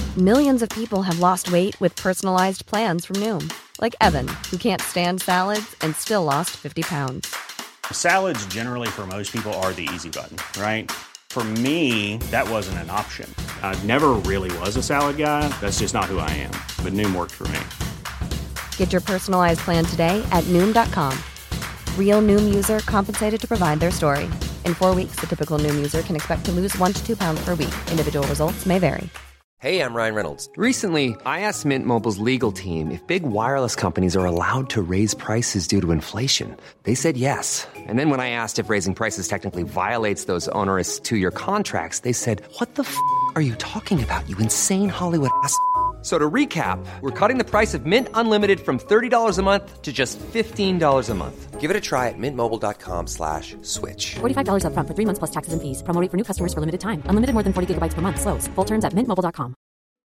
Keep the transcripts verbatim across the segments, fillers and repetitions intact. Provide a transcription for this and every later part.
Millions of people have lost weight with personalized plans from Noom. Like Evan, who can't stand salads and still lost fifty pounds. Salads generally for most people are the easy button, right? For me, that wasn't an option. I never really was a salad guy. That's just not who I am. But Noom worked for me. Get your personalized plan today at Noom dot com. Real Noom user compensated to provide their story. In four weeks, the typical Noom user can expect to lose one to two pounds per week. Individual results may vary. Hey, I'm Ryan Reynolds. Recently, I asked Mint Mobile's legal team if big wireless companies are allowed to raise prices due to inflation. They said yes. And then when I asked if raising prices technically violates those onerous two-year contracts, they said, what the f*** are you talking about, you insane Hollywood ass f- So to recap, we're cutting the price of Mint Unlimited from thirty dollars a month to just fifteen dollars a month. Give it a try at mintmobile.com slash switch. forty-five dollars up front for three months plus taxes and fees. Promo rate for new customers for limited time. Unlimited more than forty gigabytes per month. Slows full terms at mint mobile dot com.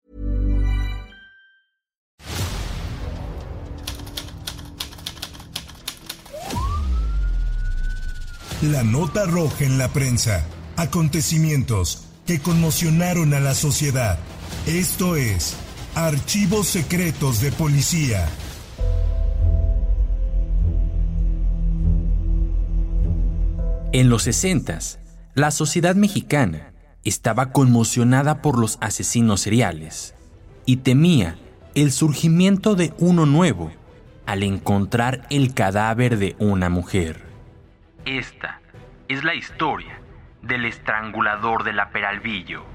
La nota roja en la prensa. Acontecimientos que conmocionaron a la sociedad. Esto es Archivos Secretos de Policía. En los sesentas, la sociedad mexicana estaba conmocionada por los asesinos seriales y temía el surgimiento de uno nuevo al encontrar el cadáver de una mujer. Esta es la historia del estrangulador de la Peralvillo.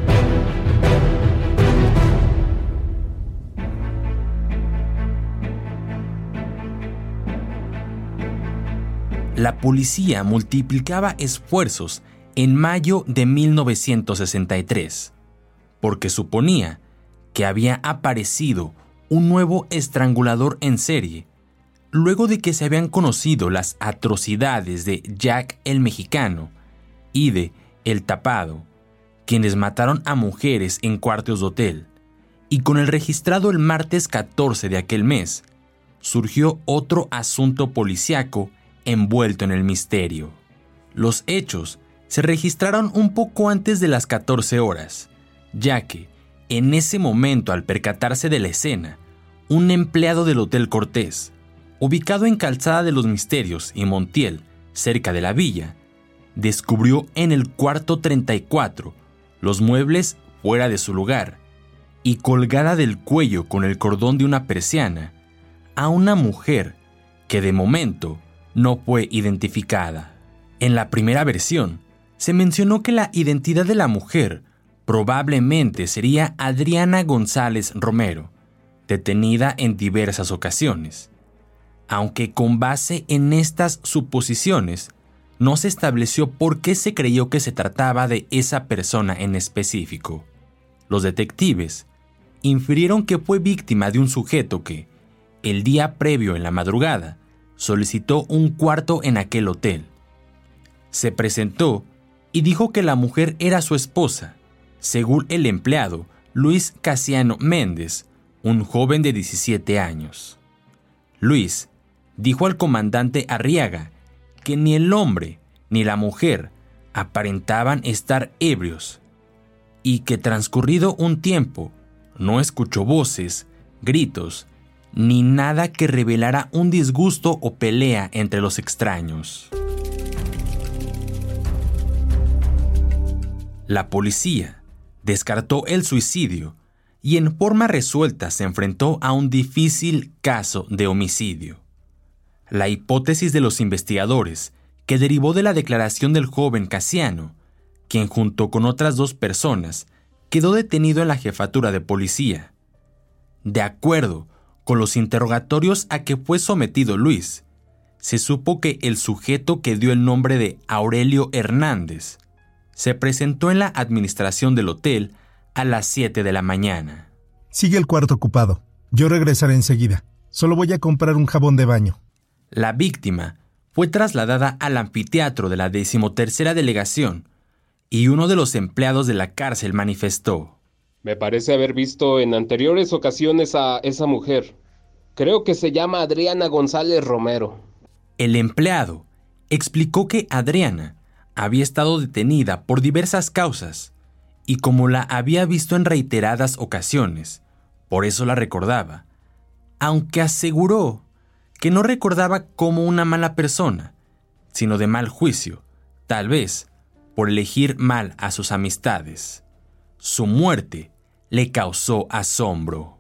La policía multiplicaba esfuerzos en mayo de mil novecientos sesenta y tres, porque suponía que había aparecido un nuevo estrangulador en serie, luego de que se habían conocido las atrocidades de Jack el Mexicano y de El Tapado, quienes mataron a mujeres en cuartos de hotel, y con el registrado el martes catorce de aquel mes, surgió otro asunto policíaco envuelto en el misterio. Los hechos se registraron un poco antes de las catorce horas, ya que, en ese momento, al percatarse de la escena, un empleado del Hotel Cortés, ubicado en Calzada de los Misterios y Montiel, cerca de la villa, descubrió en el cuarto treinta y cuatro los muebles fuera de su lugar y colgada del cuello con el cordón de una persiana a una mujer que de momento no fue identificada. En la primera versión, se mencionó que la identidad de la mujer probablemente sería Adriana González Romero, detenida en diversas ocasiones. Aunque con base en estas suposiciones, no se estableció por qué se creyó que se trataba de esa persona en específico. Los detectives infirieron que fue víctima de un sujeto que, el día previo en la madrugada, solicitó un cuarto en aquel hotel. Se presentó y dijo que la mujer era su esposa, según el empleado Luis Casiano Méndez, un joven de diecisiete años. Luis dijo al comandante Arriaga que ni el hombre ni la mujer aparentaban estar ebrios y que transcurrido un tiempo no escuchó voces, gritos, ni nada que revelara un disgusto o pelea entre los extraños. La policía descartó el suicidio y en forma resuelta se enfrentó a un difícil caso de homicidio. La hipótesis de los investigadores, que derivó de la declaración del joven Casiano, quien junto con otras dos personas quedó detenido en la jefatura de policía. De acuerdo con los interrogatorios a que fue sometido Luis, se supo que el sujeto que dio el nombre de Aurelio Hernández se presentó en la administración del hotel a las siete de la mañana. Sigue el cuarto ocupado. Yo regresaré enseguida. Solo voy a comprar un jabón de baño. La víctima fue trasladada al anfiteatro de la decimotercera delegación y uno de los empleados de la cárcel manifestó: Me parece haber visto en anteriores ocasiones a esa mujer. Creo que se llama Adriana González Romero. El empleado explicó que Adriana había estado detenida por diversas causas y como la había visto en reiteradas ocasiones, por eso la recordaba, aunque aseguró que no recordaba como una mala persona, sino de mal juicio, tal vez por elegir mal a sus amistades. Su muerte le causó asombro.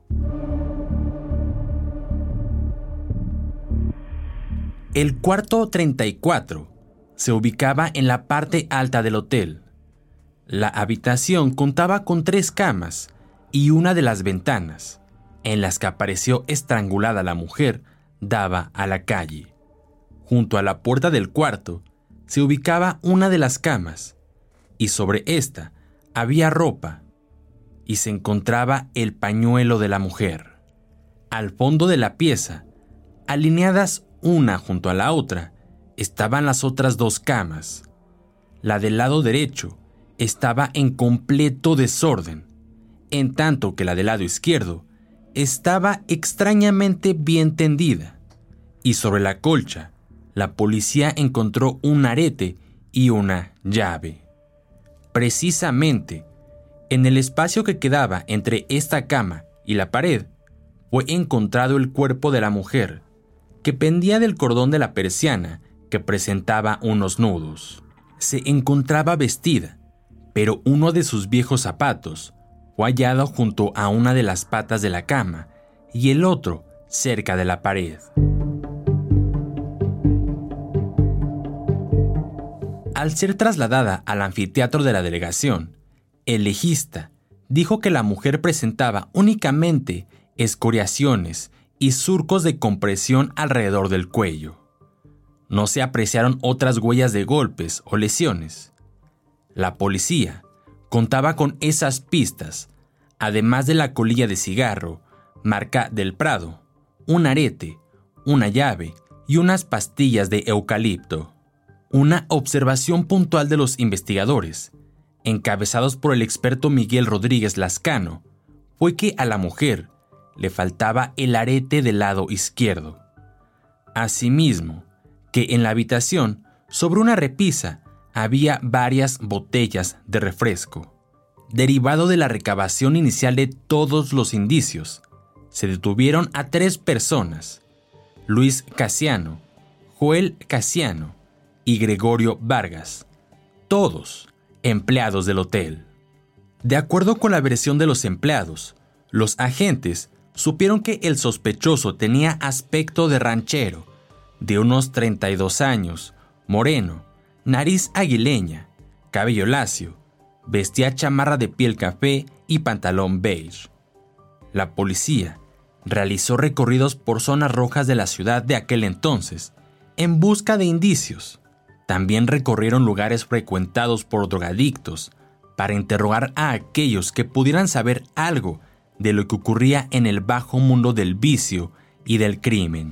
El cuarto treinta y cuatro se ubicaba en la parte alta del hotel. La habitación contaba con tres camas y una de las ventanas, en las que apareció estrangulada la mujer, daba a la calle. Junto a la puerta del cuarto se ubicaba una de las camas, y sobre esta había ropa, y se encontraba el pañuelo de la mujer. Al fondo de la pieza, alineadas una junto a la otra, estaban las otras dos camas. La del lado derecho estaba en completo desorden, en tanto que la del lado izquierdo estaba extrañamente bien tendida, y sobre la colcha, la policía encontró un arete y una llave. Precisamente, en el espacio que quedaba entre esta cama y la pared, fue encontrado el cuerpo de la mujer, que pendía del cordón de la persiana que presentaba unos nudos. Se encontraba vestida, pero uno de sus viejos zapatos fue hallado junto a una de las patas de la cama y el otro cerca de la pared. Al ser trasladada al anfiteatro de la delegación, el legista dijo que la mujer presentaba únicamente escoriaciones y surcos de compresión alrededor del cuello. No se apreciaron otras huellas de golpes o lesiones. La policía contaba con esas pistas, además de la colilla de cigarro, marca del Prado, un arete, una llave y unas pastillas de eucalipto. Una observación puntual de los investigadores, encabezados por el experto Miguel Rodríguez Lascano, fue que a la mujer le faltaba el arete del lado izquierdo. Asimismo, que en la habitación, sobre una repisa, había varias botellas de refresco. Derivado de la recabación inicial de todos los indicios, se detuvieron a tres personas: Luis Casiano, Joel Casiano y Gregorio Vargas, todos empleados del hotel. De acuerdo con la versión de los empleados, los agentes supieron que el sospechoso tenía aspecto de ranchero, de unos treinta y dos años, moreno, nariz aguileña, cabello lacio, vestía chamarra de piel café y pantalón beige. La policía realizó recorridos por zonas rojas de la ciudad de aquel entonces en busca de indicios. También recorrieron lugares frecuentados por drogadictos para interrogar a aquellos que pudieran saber algo de lo que ocurría en el bajo mundo del vicio y del crimen.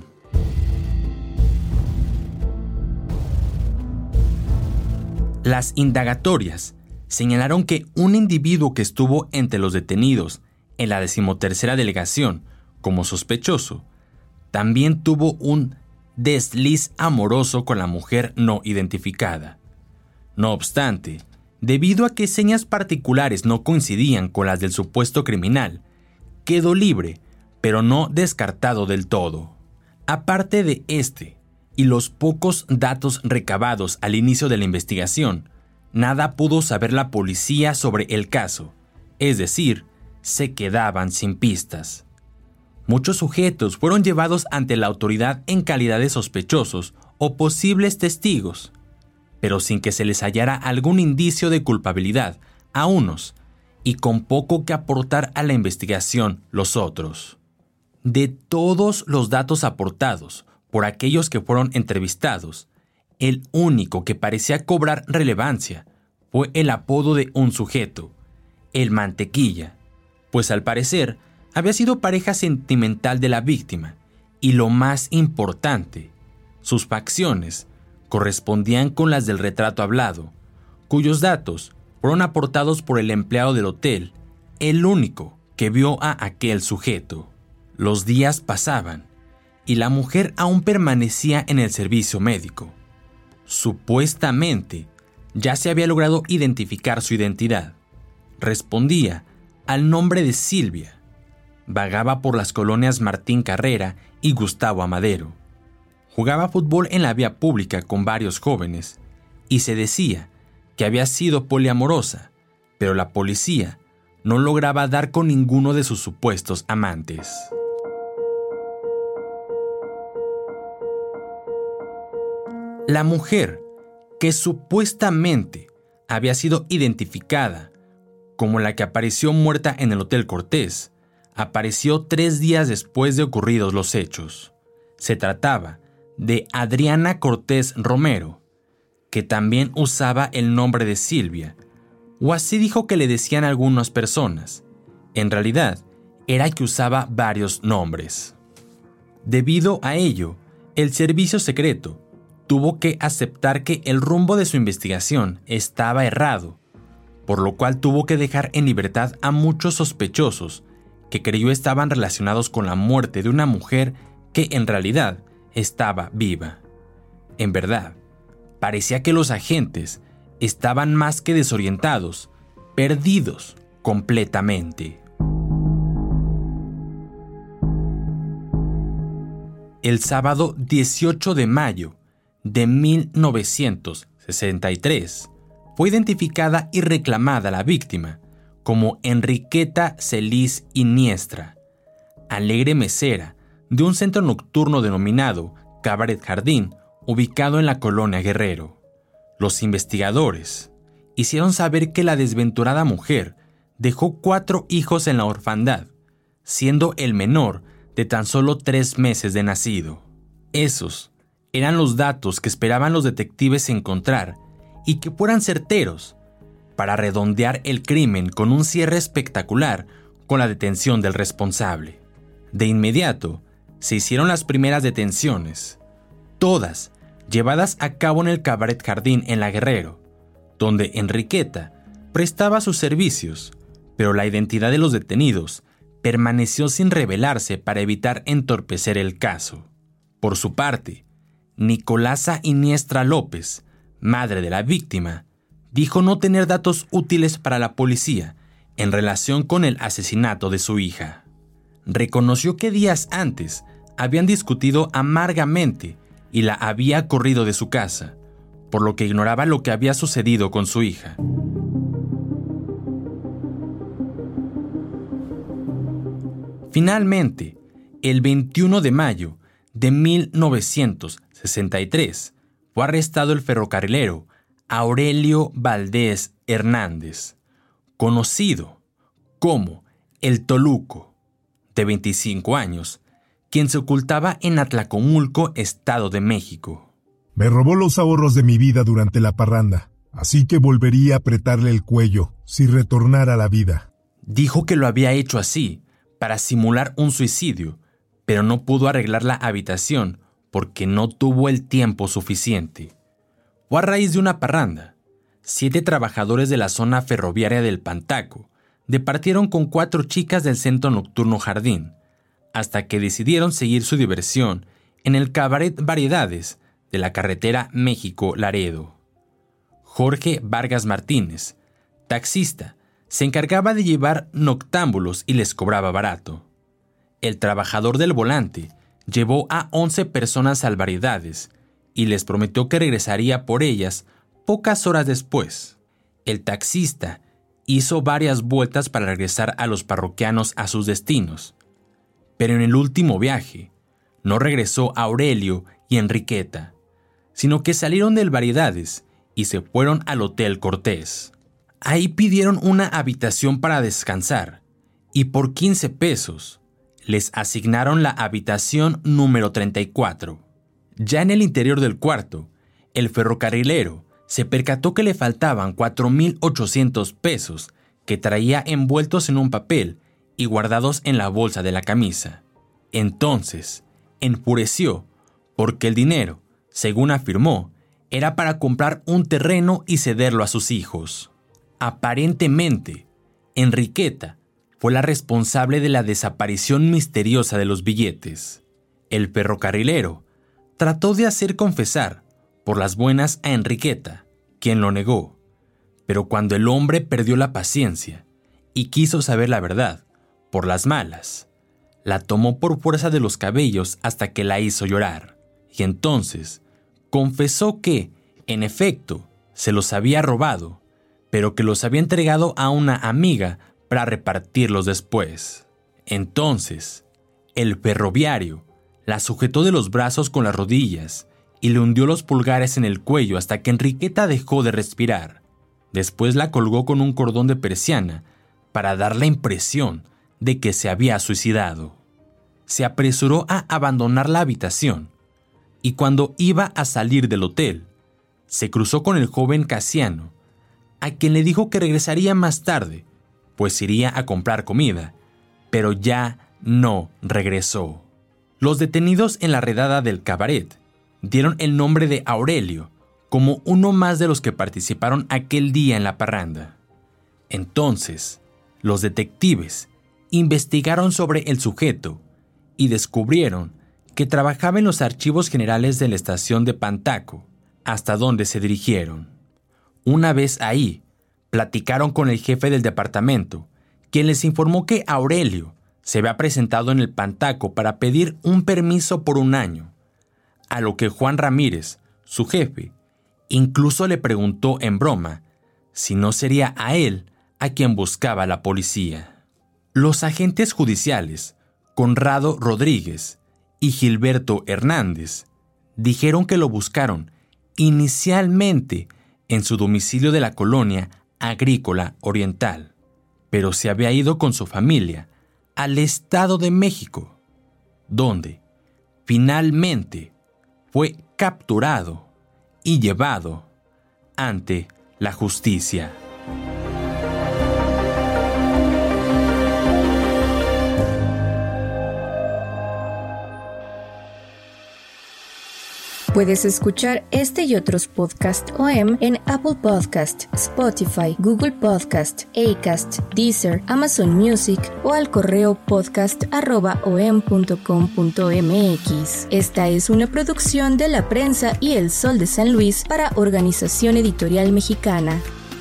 Las indagatorias señalaron que un individuo que estuvo entre los detenidos en la decimotercera delegación como sospechoso también tuvo un desliz amoroso con la mujer no identificada. No obstante, debido a que señas particulares no coincidían con las del supuesto criminal, quedó libre, pero no descartado del todo. Aparte de este y los pocos datos recabados al inicio de la investigación, nada pudo saber la policía sobre el caso, es decir, se quedaban sin pistas. Muchos sujetos fueron llevados ante la autoridad en calidad de sospechosos o posibles testigos, pero sin que se les hallara algún indicio de culpabilidad a unos y con poco que aportar a la investigación los otros. De todos los datos aportados por aquellos que fueron entrevistados, el único que parecía cobrar relevancia fue el apodo de un sujeto, el Mantequilla, pues al parecer había sido pareja sentimental de la víctima y lo más importante, sus facciones correspondían con las del retrato hablado, cuyos datos fueron aportados por el empleado del hotel, el único que vio a aquel sujeto. Los días pasaban y la mujer aún permanecía en el servicio médico. Supuestamente, ya se había logrado identificar su identidad. respondía al nombre de Silvia. Vagaba por las colonias Martín Carrera y Gustavo Amadero. Jugaba fútbol en la vía pública con varios jóvenes y se decía que había sido poliamorosa, pero la policía no lograba dar con ninguno de sus supuestos amantes. La mujer, que supuestamente había sido identificada como la que apareció muerta en el Hotel Cortés, apareció tres días después de ocurridos los hechos. Se trataba de Adriana Cortés Romero, que también usaba el nombre de Silvia, o así dijo que le decían algunas personas. En realidad, era que usaba varios nombres. Debido a ello, el servicio secreto tuvo que aceptar que el rumbo de su investigación estaba errado, por lo cual tuvo que dejar en libertad a muchos sospechosos que creyó estaban relacionados con la muerte de una mujer que en realidad estaba viva. En verdad, parecía que los agentes estaban más que desorientados, perdidos completamente. El sábado dieciocho de mayo de mil novecientos sesenta y tres fue identificada y reclamada la víctima como Enriqueta Celis Iniestra, alegre mesera de un centro nocturno denominado Cabaret Jardín, ubicado en la colonia Guerrero. Los investigadores hicieron saber que la desventurada mujer dejó cuatro hijos en la orfandad, siendo el menor de tan solo tres meses de nacido. Esos eran los datos que esperaban los detectives encontrar y que fueran certeros para redondear el crimen con un cierre espectacular con la detención del responsable. De inmediato, se hicieron las primeras detenciones, todas llevadas a cabo en el Cabaret Jardín en la Guerrero, donde Enriqueta prestaba sus servicios, pero la identidad de los detenidos permaneció sin revelarse para evitar entorpecer el caso. Por su parte, Nicolasa Iniestra López, madre de la víctima, dijo no tener datos útiles para la policía en relación con el asesinato de su hija. Reconoció que días antes habían discutido amargamente y la había corrido de su casa, por lo que ignoraba lo que había sucedido con su hija. Finalmente, el veintiuno de mayo de mil novecientos sesenta y tres, fue arrestado el ferrocarrilero Aurelio Valdés Hernández, conocido como el Toluco, de veinticinco años, quien se ocultaba en Atlacomulco, Estado de México. Me robó los ahorros de mi vida durante la parranda, así que volvería a apretarle el cuello si retornara a la vida. Dijo que lo había hecho así, para simular un suicidio, pero no pudo arreglar la habitación porque no tuvo el tiempo suficiente. Fue a raíz de una parranda. Siete trabajadores de la zona ferroviaria del Pantaco departieron con cuatro chicas del centro nocturno Jardín, hasta que decidieron seguir su diversión en el Cabaret Variedades de la carretera México-Laredo. Jorge Vargas Martínez, taxista, se encargaba de llevar noctámbulos y les cobraba barato. El trabajador del volante llevó a once personas al Variedades y les prometió que regresaría por ellas pocas horas después. El taxista hizo varias vueltas para regresar a los parroquianos a sus destinos, pero en el último viaje no regresó Aurelio y Enriqueta, sino que salieron del Variedades y se fueron al Hotel Cortés. Ahí pidieron una habitación para descansar y por quince pesos les asignaron la habitación número treinta y cuatro. Ya en el interior del cuarto, el ferrocarrilero se percató que le faltaban cuatro mil ochocientos pesos que traía envueltos en un papel y guardados en la bolsa de la camisa. Entonces, enfureció porque el dinero, según afirmó, era para comprar un terreno y cederlo a sus hijos. Aparentemente, Enriqueta fue la responsable de la desaparición misteriosa de los billetes. El ferrocarrilero trató de hacer confesar por las buenas a Enriqueta, quien lo negó, pero cuando el hombre perdió la paciencia, y quiso saber la verdad, por las malas. La tomó por fuerza de los cabellos hasta que la hizo llorar, y entonces confesó que, en efecto, se los había robado, pero que los había entregado a una amiga para repartirlos después. Entonces, el ferroviario la sujetó de los brazos con las rodillas y le hundió los pulgares en el cuello hasta que Enriqueta dejó de respirar. Después la colgó con un cordón de persiana para dar la impresión de que se había suicidado. Se apresuró a abandonar la habitación y cuando iba a salir del hotel, se cruzó con el joven Casiano, a quien le dijo que regresaría más tarde, pues iría a comprar comida, pero ya no regresó. Los detenidos en la redada del cabaret dieron el nombre de Aurelio como uno más de los que participaron aquel día en la parranda. Entonces, los detectives investigaron sobre el sujeto y descubrieron que trabajaba en los archivos generales de la estación de Pantaco, hasta donde se dirigieron. Una vez ahí, platicaron con el jefe del departamento, quien les informó que Aurelio se había presentado en el Pantaco para pedir un permiso por un año, a lo que Juan Ramírez, su jefe, incluso le preguntó en broma si no sería a él a quien buscaba la policía. Los agentes judiciales, Conrado Rodríguez y Gilberto Hernández, dijeron que lo buscaron inicialmente en su domicilio de la colonia agrícola oriental, pero se había ido con su familia al Estado de México, donde finalmente fue capturado y llevado ante la justicia. Puedes escuchar este y otros podcasts O M en Apple Podcast, Spotify, Google Podcast, Acast, Deezer, Amazon Music o al correo podcast arroba o m punto com punto m x. Esta es una producción de La Prensa y El Sol de San Luis para Organización Editorial Mexicana.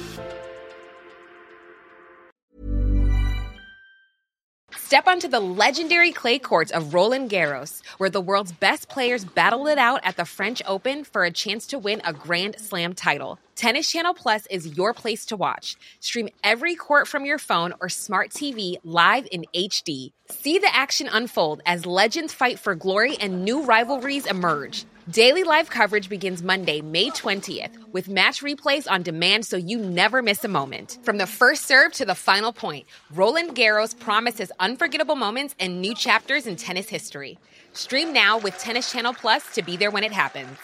Step onto the legendary clay courts of Roland Garros, where the world's best players battle it out at the French Open for a chance to win a Grand Slam title. Tennis Channel Plus is your place to watch. Stream every court from your phone or smart T V live in H D. See the action unfold as legends fight for glory and new rivalries emerge. Daily live coverage begins Monday, May twentieth, with match replays on demand so you never miss a moment. From the first serve to the final point, Roland Garros promises unforgettable moments and new chapters in tennis history. Stream now with Tennis Channel Plus to be there when it happens.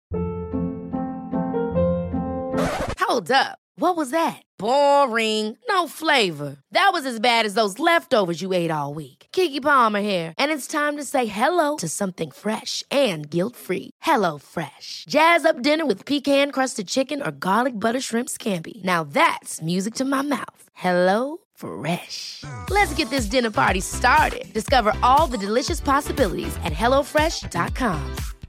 Hold up. What was that? Boring. No flavor. That was as bad as those leftovers you ate all week. Keke Palmer here, and it's time to say hello to something fresh and guilt-free. Hello Fresh. Jazz up dinner with pecan-crusted chicken or garlic butter shrimp scampi. Now that's music to my mouth. Hello Fresh. Let's get this dinner party started. Discover all the delicious possibilities at hello fresh dot com.